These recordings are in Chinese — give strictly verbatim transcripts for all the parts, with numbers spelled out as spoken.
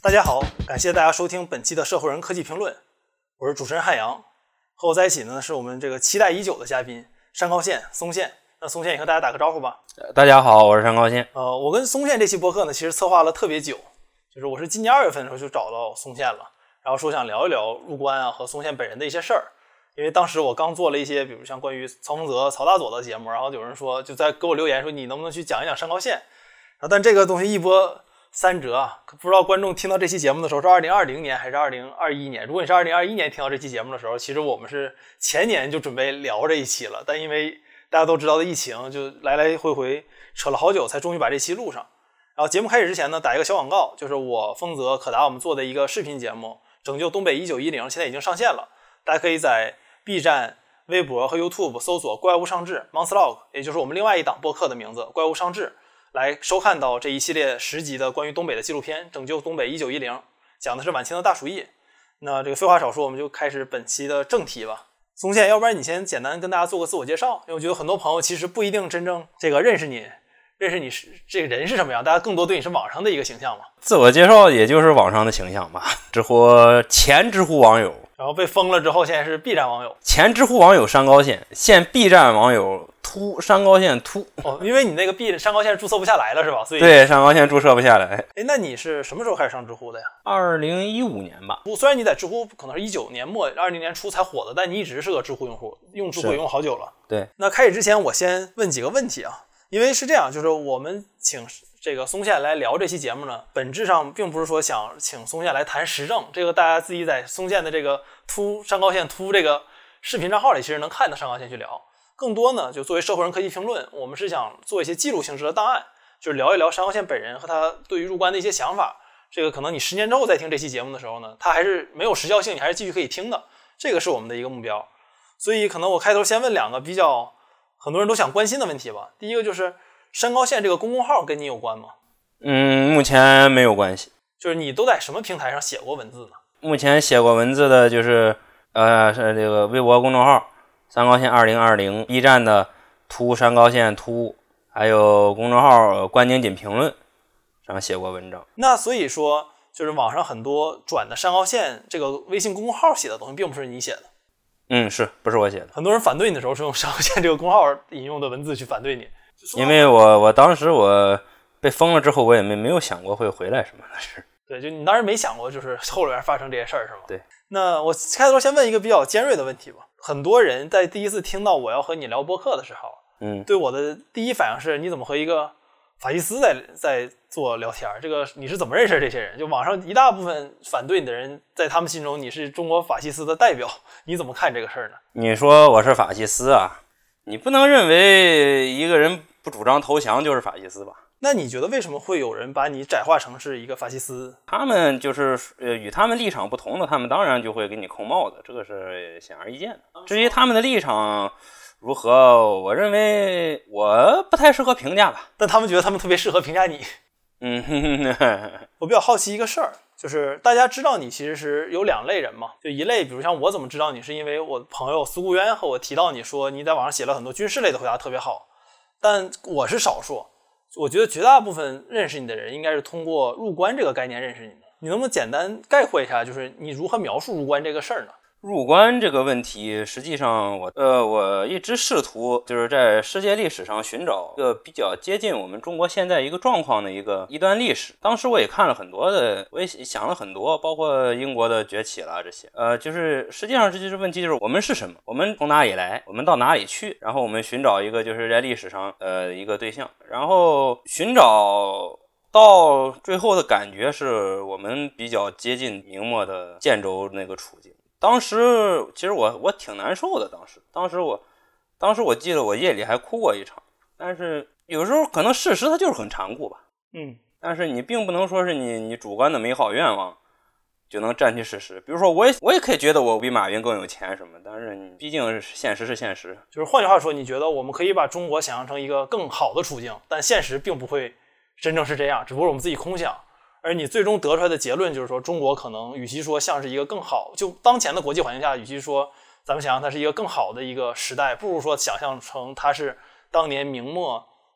大家好，感谢大家收听本期的社会人科技评论，我是主持人汉阳，和我在一起呢是我们这个期待已久的嘉宾山高线松线。那松线也和大家打个招呼吧。 大家好，我是山高线。 呃，我跟松线这期播客呢，其实策划了特别久，就是我是今年二月份的时候就找到松线了，然后说想聊一聊入关啊和松线本人的一些事儿。因为当时我刚做了一些，比如像关于曹丰泽、曹大佐的节目，然后有人说就在给我留言说你能不能去讲一讲山高线，然后但这个东西一波三折啊，不知道观众听到这期节目的时候是二零二零年还是二零二一年。如果你是二零二一年听到这期节目的时候，其实我们是前年就准备聊这一期了，但因为大家都知道的疫情，就来来回回扯了好久，才终于把这期录上。然后节目开始之前呢，打一个小广告，就是我丰泽可达我们做的一个视频节目《拯救东北一九一零》，现在已经上线了，大家可以在 B 站、微博和 YouTube 搜索怪物上志 Monsterlog， 也就是我们另外一档播客的名字怪物上志，来收看到这一系列十集的关于东北的纪录片《拯救东北一九一零》，讲的是晚清的大鼠疫。那这个废话少说，我们就开始本期的正题吧。松线，要不然你先简单跟大家做个自我介绍，因为我觉得很多朋友其实不一定真正这个认识你，认识你是这个人是什么样，大家更多对你是网上的一个形象嘛。 自我介绍也就是网上的形象吧。知乎前知乎网友， 然后被封了之后，现在是 B 站网友。 前知乎网友山高线，现 B 站网友秃山高线秃。 哦，因为你那个 B 山高线注册不下来了是吧？所以对，山高线注册不下来。 哎，那你是什么时候开始上知乎的呀？ 二零一五年吧。 虽然你在知乎可能是一九年末、二零年初才火的，但你一直是个知乎用户，用知乎用了好久了。 对。 那开始之前，我先问几个问题啊，因为是这样，就是我们请这个松线来聊这期节目呢，本质上并不是说想请松线来谈时政，这个大家自己在松线的这个秃山高线秃这个视频账号里其实能看到山高线去聊。更多呢，就作为社会人科技评论，我们是想做一些记录性质的档案，就是聊一聊山高线本人和他对于入关的一些想法。这个可能你十年之后再听这期节目的时候呢，他还是没有时效性，你还是继续可以听的，这个是我们的一个目标。所以可能我开头先问两个比较很多人都想关心的问题吧。第一个就是山高线这个公众号跟你有关吗？ 嗯，目前没有关系。 就是你都在什么平台上写过文字呢？ 目前写过文字的就是呃是这个微博公众号山高线二零二零， B 站的秃山高线秃，还有公众号关宁锦评论上写过文章。 那所以说就是网上很多转的山高线这个微信公众号写的东西并不是你写的。 嗯，是不是我写的？ 很多人反对你的时候是用山高线这个公众号引用的文字去反对你。 因为我我当时我被封了之后，我也没没有想过会回来什么的事。 对，就你当时没想过就是后边发生这些事儿是吗？ 对。 那我开头先问一个比较尖锐的问题吧。很多人在第一次听到我要和你聊播客的时候， 嗯， 对我的第一反应是你怎么和一个法西斯在在做聊天？这个你是怎么认识这些人？就网上一大部分反对你的人，在他们心中你是中国法西斯的代表，你怎么看这个事儿呢？ 你说我是法西斯啊？你不能认为一个人不主张投降就是法西斯吧？ 那你觉得为什么会有人把你窄化成是一个法西斯？ 他们就是呃与他们立场不同的，他们当然就会给你扣帽子，这个是显而易见的。至于他们的立场如何，我认为我不太适合评价吧。 但他们觉得他们特别适合评价你。 嗯哼哼， 我比较好奇一个事儿，就是大家知道你其实是有两类人嘛，就一类，比如像我怎么知道你，是因为我朋友苏顾渊和我提到你说你在网上写了很多军事类的回答特别好，但我是少数。我觉得绝大部分认识你的人应该是通过入关这个概念认识你的。你能不能简单概括一下，就是你如何描述入关这个事儿呢？ 入关这个问题，实际上我呃我一直试图就是在世界历史上寻找一个比较接近我们中国现在一个状况的一个一段历史。当时我也看了很多的，我也想了很多，包括英国的崛起啦这些。呃，就是实际上这就是问题，就是我们是什么，我们从哪里来，我们到哪里去，然后我们寻找一个就是在历史上呃一个对象，然后寻找到最后的感觉是我们比较接近明末的建州那个处境。当时其实我我挺难受的，当时当时我当时我记得我夜里还哭过一场，但是有时候可能事实它就是很残酷吧， 嗯， 但是你并不能说是你你主观的美好愿望就能占据事实。比如说我也我也可以觉得我比马云更有钱什么，但是你毕竟现实是现实。 就是换句话说，你觉得我们可以把中国想象成一个更好的处境，但现实并不会真正是这样，只不过我们自己空想。而你最终得出来的结论就是说，中国可能与其说像是一个更好，就当前的国际环境下，与其说咱们想象它是一个更好的一个时代，不如说想象成它是当年明末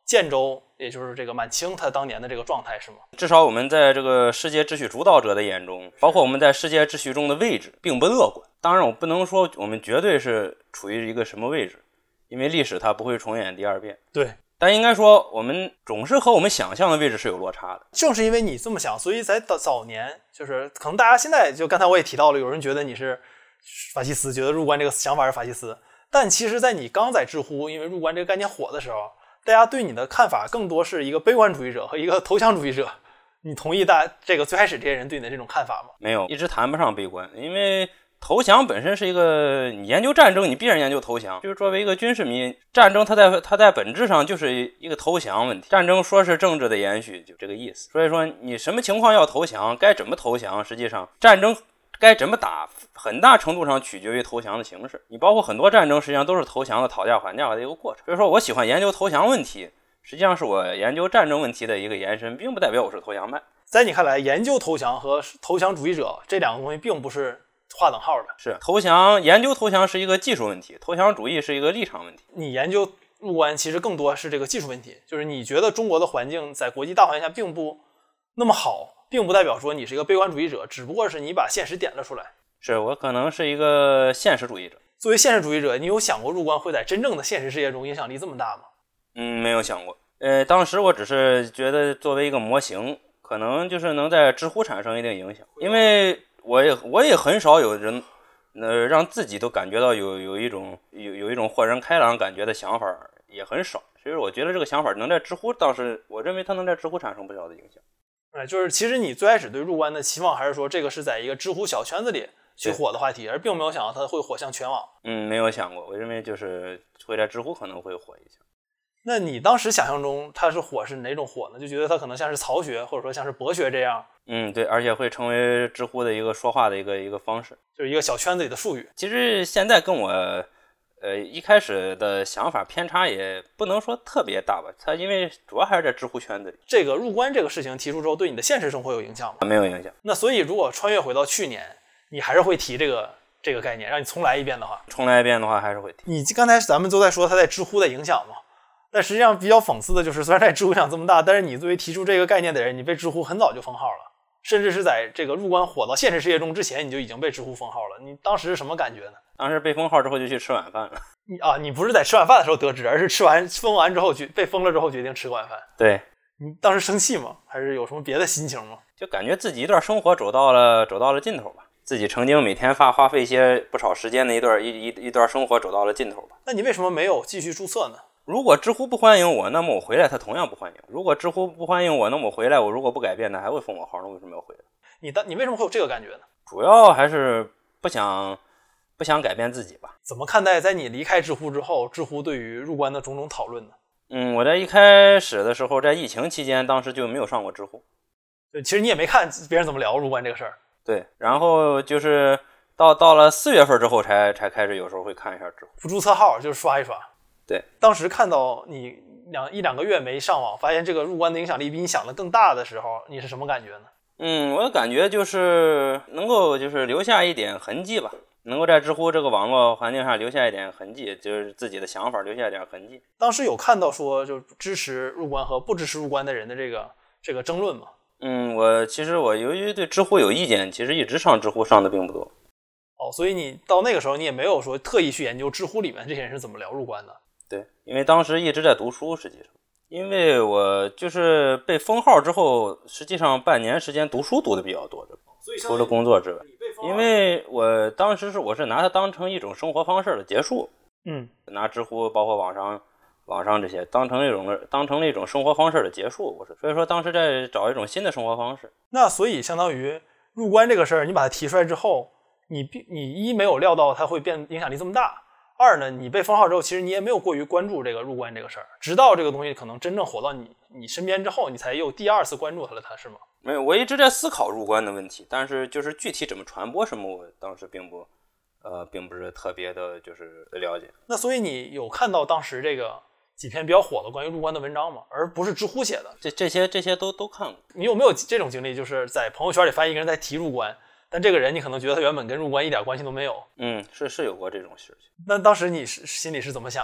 建州，也就是这个满清他当年的这个状态是吗？ 至少我们在这个世界秩序主导者的眼中，包括我们在世界秩序中的位置并不乐观。当然我不能说我们绝对是处于一个什么位置，因为历史它不会重演第二遍。 对， 但应该说我们总是和我们想象的位置是有落差的。 正是因为你这么想，所以在早早年，就是可能大家现在就刚才我也提到了，有人觉得你是法西斯，觉得入关这个想法是法西斯，但其实在你刚在知乎因为入关这个概念火的时候，大家对你的看法更多是一个悲观主义者和一个投降主义者。你同意大这个最开始这些人对你的这种看法吗？ 没有，一直谈不上悲观，因为投降本身是一个，你研究战争你必然研究投降，就是作为一个军事迷，战争它在它在本质上就是一个投降问题。战争说是政治的延续，就这个意思。所以说你什么情况要投降，该怎么投降，实际上战争该怎么打，很大程度上取决于投降的形式。你包括很多战争实际上都是投降的讨价还价的一个过程。所以说我喜欢研究投降问题，实际上是我研究战争问题的一个延伸，并不代表我是投降派。 在你看来，研究投降和投降主义者这两个东西并不是划等号的。 是投降，研究投降是一个技术问题，投降主义是一个立场问题。 你研究入关其实更多是这个技术问题，就是你觉得中国的环境在国际大环境下并不那么好，并不代表说你是一个悲观主义者，只不过是你把现实点了出来。 是我可能是一个现实主义者。 作为现实主义者，你有想过入关会在真正的现实世界中影响力这么大吗？ 嗯，没有想过。呃，当时我只是觉得作为一个模型，可能就是能在知乎产生一定影响，因为我也我也很少有人，呃，让自己都感觉到有有一种有有一种豁然开朗感觉的想法也很少，所以我觉得这个想法能在知乎，当时我认为它能在知乎产生不小的影响。 哎，就是其实你最开始对入关的期望还是说这个是在一个知乎小圈子里去火的话题，而并没有想到它会火向全网。 嗯，没有想过，我认为就是会在知乎可能会火一下。 那你当时想象中它是火是哪种火呢？就觉得它可能像是曹学或者说像是博学这样？ 嗯，对，而且会成为知乎的一个说话的一个一个方式， 就是一个小圈子里的术语。 其实现在跟我呃一开始的想法偏差也不能说特别大吧，它因为主要还是在知乎圈子里。 这个入关这个事情提出之后，对你的现实生活有影响吗？ 没有影响。 那所以如果穿越回到去年，你还是会提这个这个概念，让你重来一遍的话， 重来一遍的话还是会提。 你刚才咱们都在说它在知乎的影响嘛，但实际上比较讽刺的就是，虽然在知乎影响这么大，但是你作为提出这个概念的人，你被知乎很早就封号了，甚至是在这个入关火到现实世界中之前，你就已经被知乎封号了。你当时是什么感觉呢？ 当时被封号之后就去吃晚饭了。 你啊，你不是在吃晚饭的时候得知，而是吃完封完之后去被封了之后决定吃晚饭。 对， 你当时生气吗？还是有什么别的心情吗？ 就感觉自己一段生活走到了走到了尽头吧。自己曾经每天花花费一些不少时间的一段一一一段生活走到了尽头吧。 那你为什么没有继续注册呢？ 如果知乎不欢迎我，那么我回来他同样不欢迎。如果知乎不欢迎我，那么我回来我如果不改变，他还会封我号，那为什么要回来？ 你当你为什么会有这个感觉呢？ 主要还是不想不想改变自己吧。 怎么看待在你离开知乎之后，知乎对于入关的种种讨论呢？ 嗯，我在一开始的时候，在疫情期间，当时就没有上过知乎。 对，其实你也没看别人怎么聊入关这个事儿。 对，然后就是到到了四月份之后才才开始有时候会看一下知乎。 不注册号就是刷一刷。 对， 当时看到你两一两个月没上网，发现这个入关的影响力比你想的更大的时候，你是什么感觉呢？ 嗯，我的感觉就是能够就是留下一点痕迹吧，能够在知乎这个网络环境上留下一点痕迹，就是自己的想法留下一点痕迹。 当时有看到说就支持入关和不支持入关的人的这个这个争论吗？ 嗯，我其实我由于对知乎有意见，其实一直上知乎上的并不多。 哦，所以你到那个时候你也没有说特意去研究知乎里面这些人是怎么聊入关的。 对，因为当时一直在读书，实际上因为我就是被封号之后，实际上半年时间读书读的比较多的，除了工作之外。因为我当时是我是拿它当成一种生活方式的结束， 嗯， 拿知乎包括网上网上这些当成一种当成了一种生活方式的结束，我是所以说当时在找一种新的生活方式。 那所以相当于入关这个事儿，你把它提出来之后，你你一没有料到它会变影响力这么大，二呢，你被封号之后，其实你也没有过于关注这个入关这个事儿，直到这个东西可能真正火到你你身边之后，你才又第二次关注它了，它是吗？ 没有，我一直在思考入关的问题，但是就是具体怎么传播什么，我当时并不呃并不是特别的就是了解。 那所以你有看到当时这个几篇比较火的关于入关的文章吗？而不是知乎写的。 这这些这些都都看过。 你有没有这种经历，就是在朋友圈里发现一个人在提入关，但这个人你可能觉得他原本跟入关一点关系都没有？ 嗯，是是有过这种事情。 那当时你是心里是怎么想的呢？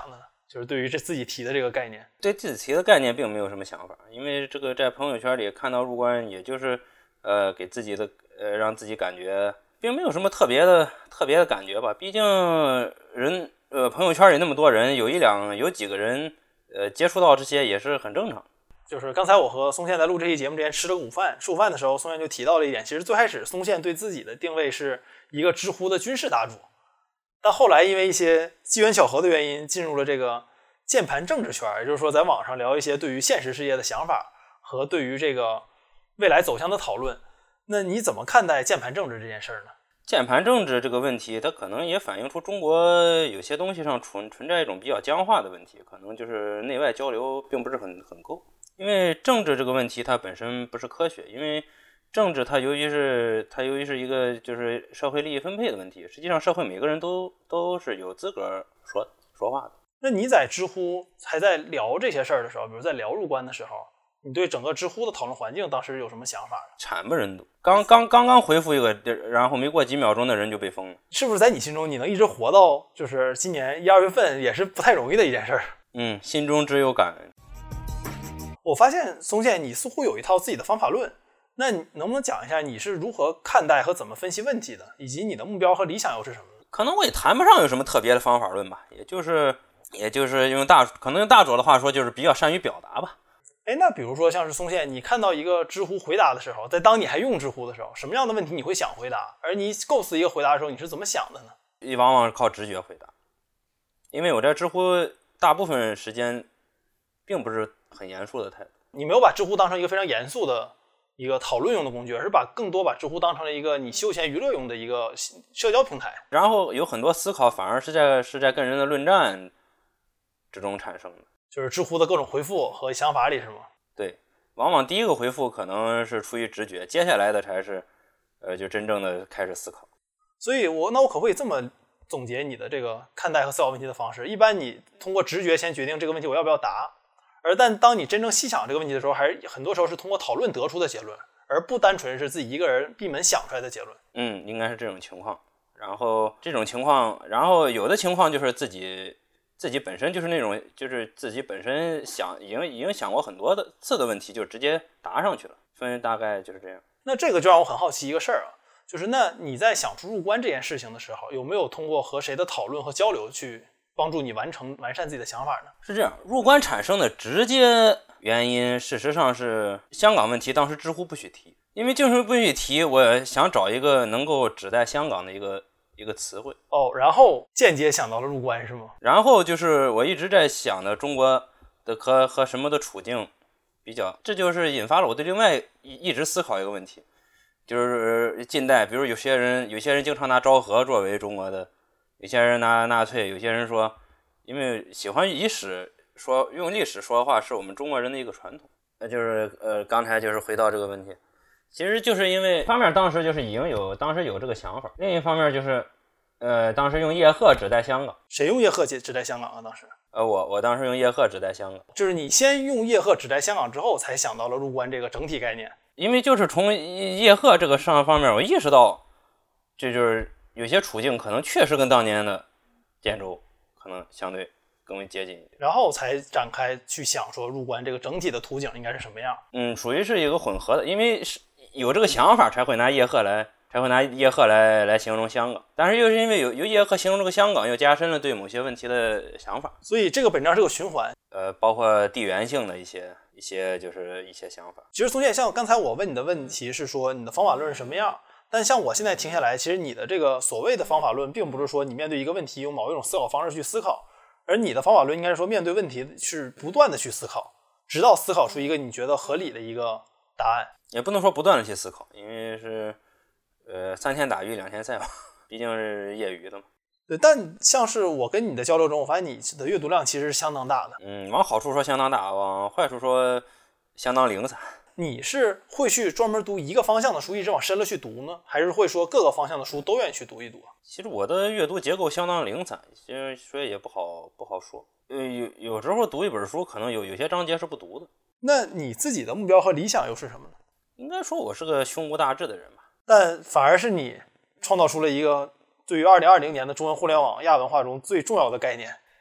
就是对于这自己提的这个概念， 对自己提的概念并没有什么想法，因为这个在朋友圈里看到入关，也就是呃给自己的呃让自己感觉并没有什么特别的特别的感觉吧。毕竟人呃朋友圈里那么多人，有一两有几个人呃接触到这些也是很正常。 就是刚才我和松宪在录这期节目之前吃了个午饭，吃午饭的时候，松宪就提到了一点，其实最开始松宪对自己的定位是一个知乎的军事答主，但后来因为一些机缘巧合的原因，进入了这个键盘政治圈，也就是说在网上聊一些对于现实世界的想法和对于这个未来走向的讨论。那你怎么看待键盘政治这件事呢？ 键盘政治这个问题，它可能也反映出中国有些东西上存存在一种比较僵化的问题，可能就是内外交流并不是很很够。因为政治这个问题它本身不是科学，因为政治它由于是它由于是一个就是社会利益分配的问题，实际上社会每个人都都是有资格说说话的。 那你在知乎还在聊这些事儿的时候，比如在聊入关的时候，你对整个知乎的讨论环境当时有什么想法呢？ 惨不忍睹，刚刚刚刚回复一个，然后没过几秒钟的人就被封了。 是不是在你心中你能一直活到就是今年一二月份也是不太容易的一件事儿？ 嗯，心中只有感恩。 我发现松宪你似乎有一套自己的方法论，那你能不能讲一下你是如何看待和怎么分析问题的，以及你的目标和理想又是什么？ 可能我也谈不上有什么特别的方法论吧，也就是也就是用大可能用大佐的话说，就是比较善于表达吧。 哎，那比如说像是松宪，你看到一个知乎回答的时候，在当你还用知乎的时候，什么样的问题你会想回答？而你构思一个回答的时候，你是怎么想的呢？ 往往是靠直觉回答，因为我在知乎大部分时间并不是很严肃的态度。 你没有把知乎当成一个非常严肃的一个讨论用的工具，而是把更多把知乎当成了一个你休闲娱乐用的一个社交平台。 然后有很多思考反而是在是在跟人的论战之中产生的。 就是知乎的各种回复和想法里是吗？ 对，往往第一个回复可能是出于直觉，接下来的才是呃就真正的开始思考。 所以我那我可不可以这么总结你的这个看待和思考问题的方式？一般你通过直觉先决定这个问题我要不要答，而但当你真正细想这个问题的时候，还是很多时候是通过讨论得出的结论，而不单纯是自己一个人闭门想出来的结论。 嗯，应该是这种情况。然后这种情况，然后有的情况就是自己自己本身就是那种就是自己本身想已经已经想过很多的次的问题，就直接答上去了。所以大概就是这样。 那这个就让我很好奇一个事儿啊，就是那你在想出入关这件事情的时候，有没有通过和谁的讨论和交流去帮助你完成完善自己的想法呢？ 是这样，入关产生的直接原因，事实上是香港问题，当时知乎不许提，因为就是不许提，我想找一个能够指代香港的一个一个词汇。 哦，然后间接想到了入关是吗？ 然后就是我一直在想的中国的和和什么的处境比较，这就是引发了我对另外一一直思考一个问题，就是近代，比如有些人有些人经常拿昭和作为中国的，有些人拿纳粹，有些人说，因为喜欢以史说用历史说话是我们中国人的一个传统。那就是呃刚才就是回到这个问题，其实就是因为一方面当时就是已经有当时有这个想法，另一方面就是呃当时用叶赫指代香港。 谁用叶赫指代香港啊？当时呃我我当时用叶赫指代香港， 就是你先用叶赫指代香港之后，才想到了入关这个整体概念。 因为就是从叶赫这个上方面，我意识到，这就是有些处境可能确实跟当年的建州可能相对更为接近一点， 然后才展开去想说入关这个整体的图景应该是什么样。 嗯，属于是一个混合的，因为是有这个想法才会拿叶赫来，才会拿叶赫来来形容香港，但是又是因为有有叶赫形容这个香港，又加深了对某些问题的想法， 所以这个本质上是个循环。 呃，包括地缘性的一些一些就是一些想法。 其实从前像刚才我问你的问题是说你的方法论是什么样，但像我现在听下来，其实你的这个所谓的方法论，并不是说你面对一个问题用某一种思考方式去思考，而你的方法论应该是说面对问题是不断的去思考，直到思考出一个你觉得合理的一个答案。 也不能说不断的去思考，因为是呃三天打鱼两天晒网，毕竟是业余的嘛。 对，但像是我跟你的交流中，我发现你的阅读量其实是相当大的。 嗯，往好处说相当大，往坏处说相当零散。 你是会去专门读一个方向的书，一直往深了去读呢，还是会说各个方向的书都愿意去读一读？ 其实我的阅读结构相当零散，其实所以也不好不好说。呃，有有时候读一本书，可能有有些章节是不读的。 那你自己的目标和理想又是什么呢？ 应该说我是个胸无大志的人吧。 但反而是你创造出了一个对于二零二零年的中文互联网亚文化中最重要的概念。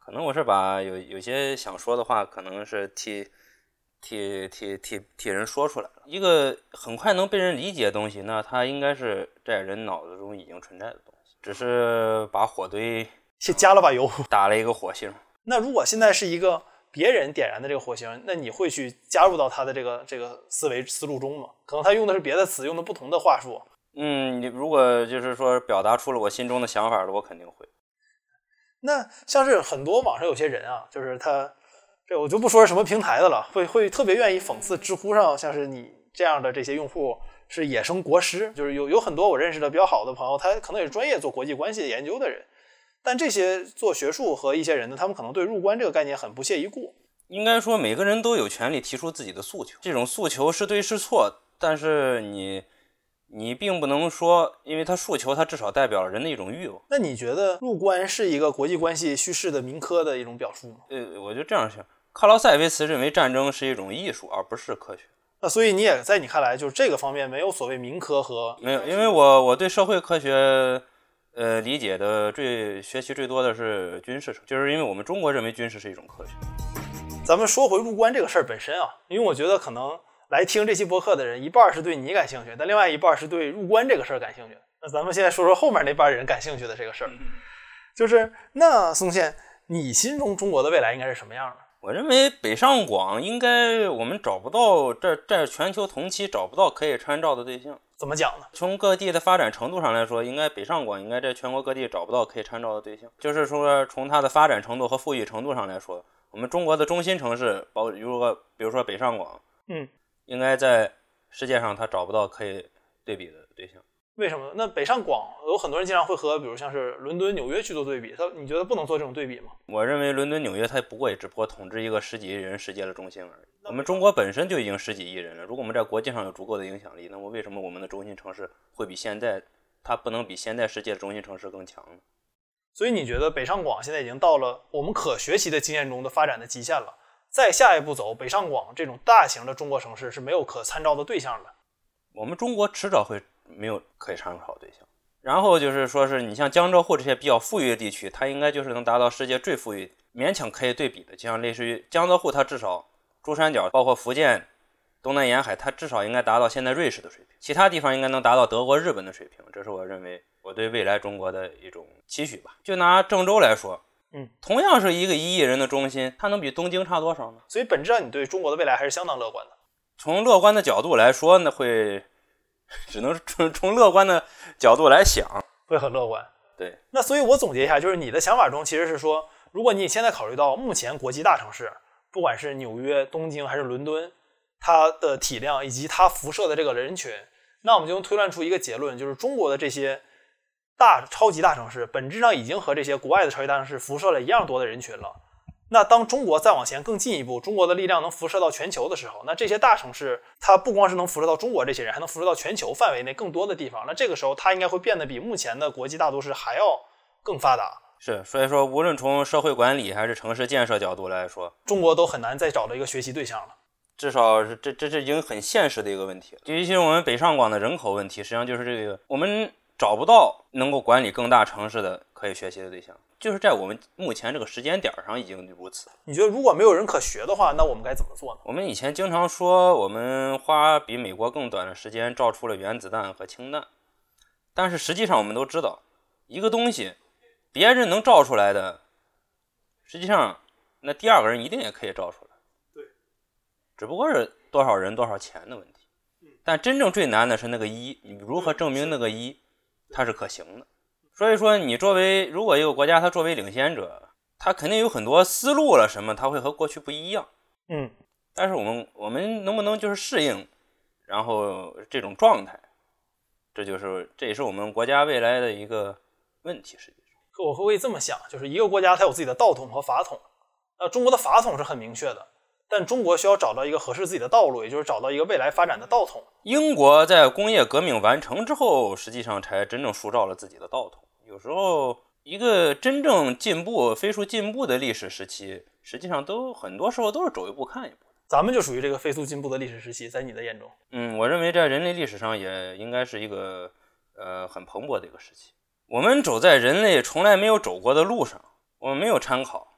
可能我是把有有些想说的话，可能是替替替替替人说出来了。一个很快能被人理解的东西，那它应该是在人脑子中已经存在的东西，只是把火堆先加了把油， 打了一个火星。 那如果现在是一个别人点燃的这个火星，那你会去加入到他的这个这个思维思路中吗？可能他用的是别的词，用的不同的话术。 嗯，你如果就是说表达出了我心中的想法了，我肯定会。 那像是很多网上有些人啊，就是他这我就不说是什么平台的了，会会特别愿意讽刺知乎上像是你这样的这些用户是野生国师，就是有有很多我认识的比较好的朋友，他可能也是专业做国际关系研究的人，但这些做学术和一些人呢，他们可能对入关这个概念很不屑一顾。 应该说每个人都有权利提出自己的诉求，这种诉求是对是错，但是你你并不能说，因为他诉求，他至少代表了人的一种欲望。 那你觉得入关是一个国际关系叙事的民科的一种表述吗？ 呃，我就这样想，克劳塞维茨认为战争是一种艺术，而不是科学。 那所以你也在你看来，就是这个方面没有所谓民科和没有，因为我我对社会科学，呃，理解的最学习最多的是军事，就是因为我们中国认为军事是一种科学。 咱们说回入关这个事儿本身啊，因为我觉得可能来听这期播客的人，一半是对你感兴趣，但另外一半是对入关这个事儿感兴趣。那咱们现在说说后面那半人感兴趣的这个事儿，就是那宋宪，你心中中国的未来应该是什么样的？ 我认为北上广应该我们找不到，在在全球同期找不到可以参照的对象。 怎么讲呢？ 从各地的发展程度上来说，应该北上广应该在全国各地找不到可以参照的对象。就是说，从它的发展程度和富裕程度上来说，我们中国的中心城市，包如果比如说北上广， 嗯， 应该在世界上它找不到可以对比的对象。 为什么？那北上广有很多人经常会和比如像是伦敦、纽约去做对比，他你觉得不能做这种对比吗？ 我认为伦敦、纽约它不过也只不过统治一个十几亿人世界的中心而已。我们中国本身就已经十几亿人了，如果我们在国际上有足够的影响力，那么为什么我们的中心城市会比现在它不能比现在世界的中心城市更强呢？ 所以你觉得北上广现在已经到了我们可学习的经验中的发展的极限了，再下一步走，北上广这种大型的中国城市是没有可参照的对象的。 我们中国迟早会没有可以参考的对象。然后就是说是你像江浙沪这些比较富裕的地区，它应该就是能达到世界最富裕，勉强可以对比的，就像类似于江浙沪，它至少珠三角包括福建东南沿海，它至少应该达到现在瑞士的水平，其他地方应该能达到德国日本的水平。这是我认为我对未来中国的一种期许吧。就拿郑州来说， 嗯， 同样是一个一亿人的中心，它能比东京差多少呢？ 所以本质上你对中国的未来还是相当乐观的。 从乐观的角度来说呢，会只能从从乐观的角度来想， 会很乐观。 对， 那所以我总结一下，就是你的想法中其实是说，如果你现在考虑到目前国际大城市，不管是纽约、东京还是伦敦，它的体量以及它辐射的这个人群，那我们就能推断出一个结论，就是中国的这些大超级大城市本质上已经和这些国外的超级大城市辐射了一样多的人群了。那当中国再往前更进一步，中国的力量能辐射到全球的时候，那这些大城市它不光是能辐射到中国这些人，还能辐射到全球范围内更多的地方。那这个时候它应该会变得比目前的国际大都市还要更发达。 是，所以说无论从社会管理还是城市建设角度来说， 中国都很难再找到一个学习对象了。 至少是这这这已经很现实的一个问题了。尤其是我们北上广的人口问题，实际上就是这个我们找不到能够管理更大城市的可以学习的对象，就是在我们目前这个时间点上已经如此。 你觉得如果没有人可学的话，那我们该怎么做呢？ 我们以前经常说我们花比美国更短的时间造出了原子弹和氢弹，但是实际上我们都知道，一个东西别人能造出来的，实际上那第二个人一定也可以造出来。 对， 只不过是多少人多少钱的问题。但真正最难的是那个一，你如何证明那个一它是可行的。所以说你作为如果一个国家它作为领先者，它肯定有很多思路了什么，它会和过去不一样。 嗯， 但是我们我们能不能就是适应然后这种状态，这就是这也是我们国家未来的一个问题。实际上可我会这么想，就是一个国家它有自己的道统和法统，呃，中国的法统是很明确的，但中国需要找到一个合适自己的道路，也就是找到一个未来发展的道统。 英国在工业革命完成之后，实际上才真正塑造了自己的道统。有时候一个真正进步飞速进步的历史时期，实际上都很多时候都是走一步看一步。 咱们就属于这个飞速进步的历史时期，在你的眼中？ 嗯，我认为在人类历史上也应该是一个呃很蓬勃的一个时期。我们走在人类从来没有走过的路上，我们没有参考，我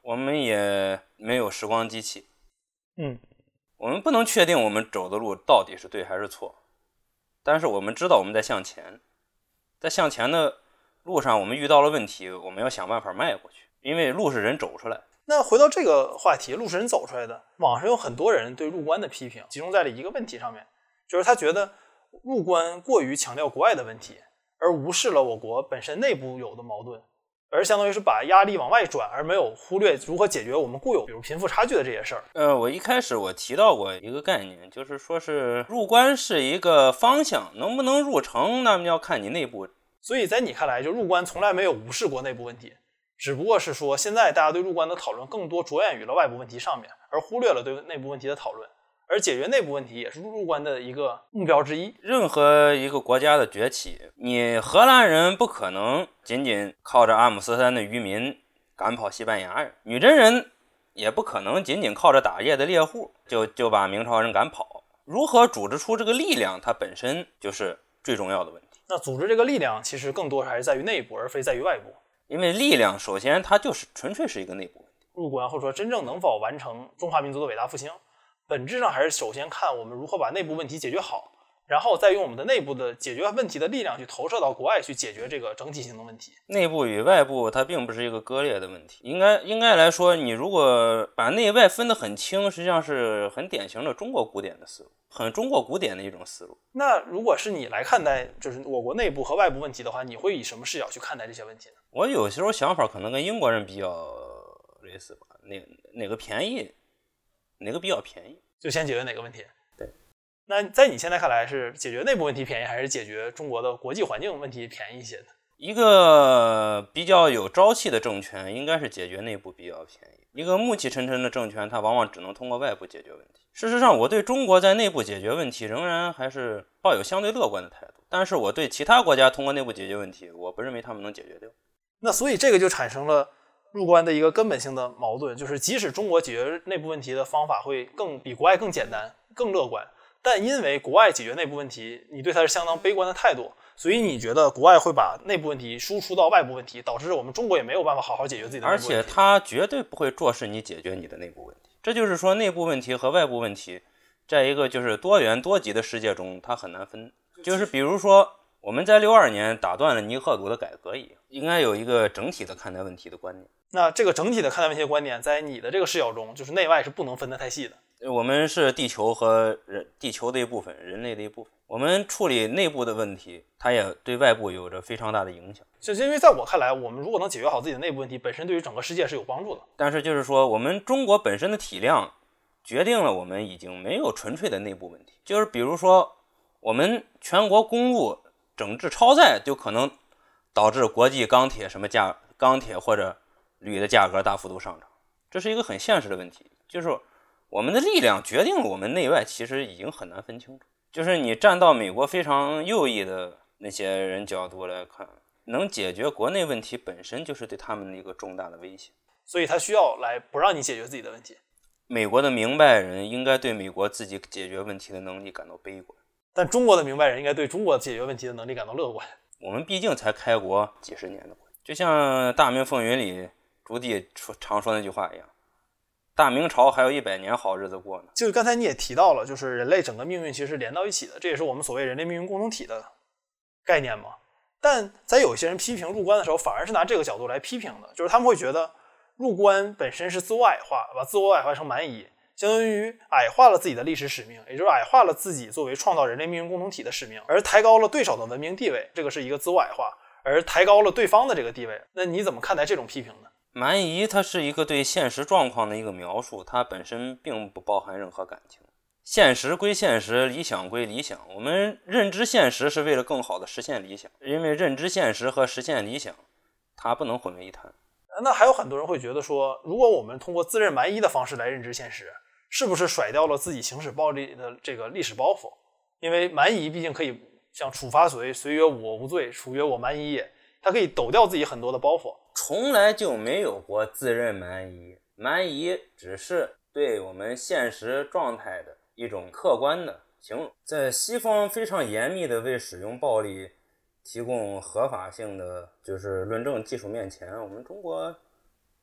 我们也没有时光机器， 嗯， 我们不能确定我们走的路到底是对还是错，但是我们知道我们在向前，在向前的路上我们遇到了问题，我们要想办法迈过去，因为路是人走出来。 那回到这个话题，路是人走出来的，网上有很多人对入关的批评集中在了一个问题上面，就是他觉得入关过于强调国外的问题，而无视了我国本身内部有的矛盾，而相当于是把压力往外转，而没有忽略如何解决我们固有比如贫富差距的这些事儿。 呃，我一开始我提到过一个概念，就是说是入关是一个方向，能不能入城那么要看你内部。 所以在你看来，就入关从来没有无视过内部问题，只不过是说现在大家对入关的讨论更多着眼于了外部问题上面，而忽略了对内部问题的讨论，而解决内部问题也是入关的一个目标之一。 任何一个国家的崛起，你荷兰人不可能仅仅靠着阿姆斯特丹的渔民赶跑西班牙人，女真人也不可能仅仅靠着打猎的猎户就就把明朝人赶跑。如何组织出这个力量，它本身就是最重要的问题。 那组织这个力量其实更多还是在于内部，而非在于外部。 因为力量首先它就是纯粹是一个内部问题。 入关或者说真正能否完成中华民族的伟大复兴，本质上还是首先看我们如何把内部问题解决好，然后再用我们的内部的解决问题的力量去投射到国外去解决这个整体性的问题。 内部与外部它并不是一个割裂的问题，应该应该来说，你如果把内外分得很清，实际上是很典型的中国古典的思路，很中国古典的一种思路。 那如果是你来看待就是我国内部和外部问题的话，你会以什么视角去看待这些问题呢？ 我有时候想法可能跟英国人比较类似吧，哪哪个便宜，哪个比较便宜， 就先解决哪个问题。 对。 那在你现在看来，是解决内部问题便宜，还是解决中国的国际环境问题便宜一些的？ 一个比较有朝气的政权应该是解决内部比较便宜，一个暮气沉沉的政权它往往只能通过外部解决问题。事实上，我对中国在内部解决问题仍然还是抱有相对乐观的态度，但是我对其他国家通过内部解决问题，我不认为他们能解决掉。 那所以这个就产生了入关的一个根本性的矛盾，就是即使中国解决内部问题的方法会更比国外更简单更乐观，但因为国外解决内部问题你对它是相当悲观的态度，所以你觉得国外会把内部问题输出到外部问题，导致我们中国也没有办法好好解决自己的内部问题。 而且他绝对不会坐视你解决你的内部问题，这就是说内部问题和外部问题在一个就是多元多极的世界中它很难分。就是比如说我们在六二年打断了尼赫鲁的改革一样，应该有一个整体的看待问题的观念。 那这个整体的看待问题的观点，在你的这个视角中，就是内外是不能分得太细的。 我们是地球和人地球的一部分，人类的一部分。我们处理内部的问题，它也对外部有着非常大的影响。 就是因为在我看来，我们如果能解决好自己的内部问题，本身对于整个世界是有帮助的。 但是就是说，我们中国本身的体量决定了我们已经没有纯粹的内部问题。就是比如说，我们全国公路整治超载，就可能导致国际钢铁什么价钢铁或者铝的价格大幅度上涨，这是一个很现实的问题。就是我们的力量决定了我们内外其实已经很难分清楚。就是你站到美国非常右翼的那些人角度来看，能解决国内问题本身就是对他们的一个重大的威胁， 所以他需要来不让你解决自己的问题。 美国的明白人应该对美国自己解决问题的能力感到悲观， 但中国的明白人应该对中国解决问题的能力感到乐观。 我们毕竟才开国几十年的国，就像《大明风云》里朱棣常说那句话一样，大明朝还有一百年好日子过呢。 就刚才你也提到了，就是人类整个命运其实是连到一起的，这也是我们所谓人类命运共同体的概念嘛。但在有些人批评入关的时候，反而是拿这个角度来批评的，就是他们会觉得入关本身是自我矮化，把自我矮化成蛮夷，相当于矮化了自己的历史使命，也就是矮化了自己作为创造人类命运共同体的使命，而抬高了对手的文明地位，这个是一个自我矮化，而抬高了对方的这个地位。那你怎么看待这种批评呢？ 蛮夷它是一个对现实状况的一个描述，它本身并不包含任何感情。现实归现实，理想归理想，我们认知现实是为了更好的实现理想，因为认知现实和实现理想它不能混为一谈。 那还有很多人会觉得说，如果我们通过自认蛮夷的方式来认知现实，是不是甩掉了自己行使暴力的这个历史包袱？因为蛮夷毕竟可以像处罚随，随曰我无罪，处曰我蛮夷也，它可以抖掉自己很多的包袱。 从来就没有过自认蛮夷，蛮夷只是对我们现实状态的一种客观的形容。在西方非常严密的为使用暴力提供合法性的就是论证技术面前，我们中国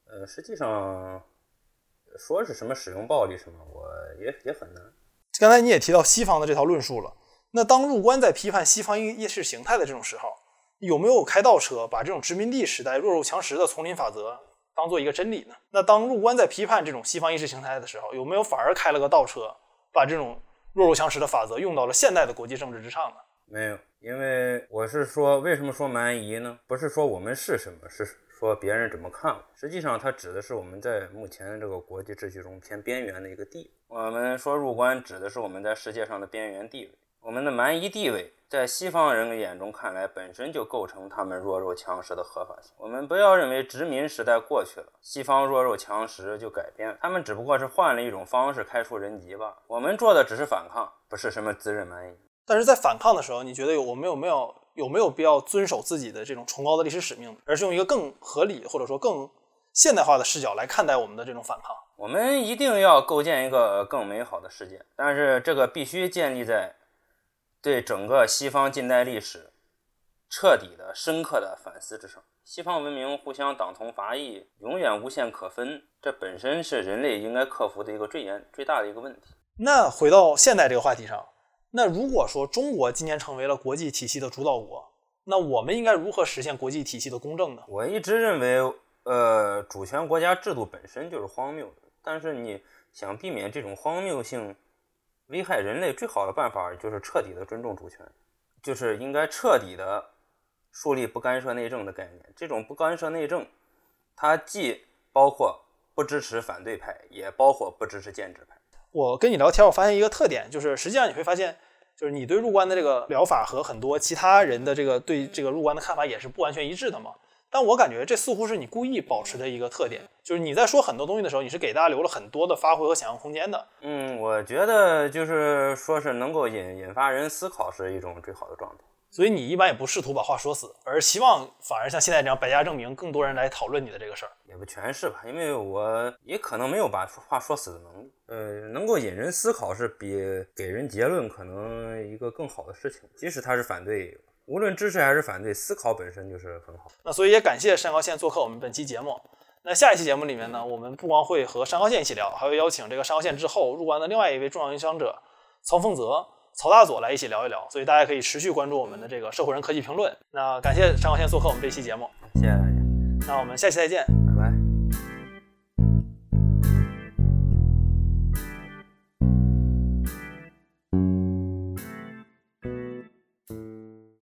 呃，实际上说是什么使用暴力什么，我也也很难。 刚才你也提到西方的这套论述了，那当入关在批判西方意识形态的这种时候，有没有开倒车，把这种殖民地时代弱肉强食的丛林法则当做一个真理呢？那当入关在批判这种西方意识形态的时候，有没有反而开了个倒车，把这种弱肉强食的法则用到了现代的国际政治之上呢？ 没有，因为我是说，为什么说蛮夷呢？不是说我们是什么，是说别人怎么看我。实际上它指的是我们在目前这个国际秩序中偏边缘的一个地位。我们说入关指的是我们在世界上的边缘地位。我们的蛮夷地位在西方人眼中看来本身就构成他们弱肉强食的合法性。我们不要认为殖民时代过去了，西方弱肉强食就改变了，他们只不过是换了一种方式开除人籍吧。我们做的只是反抗，不是什么自认蛮夷。 但是在反抗的时候，你觉得有我们有没有有没有必要遵守自己的这种崇高的历史使命，而是用一个更合理或者说更现代化的视角来看待我们的这种反抗？ 我们一定要构建一个更美好的世界，但是这个必须建立在对整个西方近代历史彻底的深刻的反思之上。西方文明互相党同伐异，永远无限可分，这本身是人类应该克服的一个最严最大的一个问题。 那回到现代这个话题上，那如果说中国今年成为了国际体系的主导国，那我们应该如何实现国际体系的公正呢？ 我一直认为呃，主权国家制度本身就是荒谬的，但是你想避免这种荒谬性危害人类，最好的办法就是彻底的尊重主权，就是应该彻底的树立不干涉内政的概念。这种不干涉内政，它既包括不支持反对派，也包括不支持建制派。 我跟你聊天，我发现一个特点，就是实际上你会发现，就是你对入关的这个疗法和很多其他人的这个对这个入关的看法也是不完全一致的嘛。但我感觉这似乎是你故意保持的一个特点，就是你在说很多东西的时候，你是给大家留了很多的发挥和想象空间的。 嗯，我觉得就是说是能够引引发人思考是一种最好的状态。 所以你一般也不试图把话说死，而希望反而像现在这样百家争鸣，更多人来讨论你的这个事儿。 也不全是吧，因为我也可能没有把话说死的能力。呃，能够引人思考是比给人结论可能一个更好的事情。即使他是反对，无论支持还是反对，思考本身就是很好。 那所以也感谢单高线做客我们本期节目。那下一期节目里面呢，我们不光会和单高线一起聊，还会邀请这个单高线之后入关的另外一位重要影响者曹凤泽、曹大佐来一起聊一聊。所以大家可以持续关注我们的这个社会人科技评论。那感谢单高线做客我们这期节目， 谢谢大家。 那我们下期再见， 拜拜。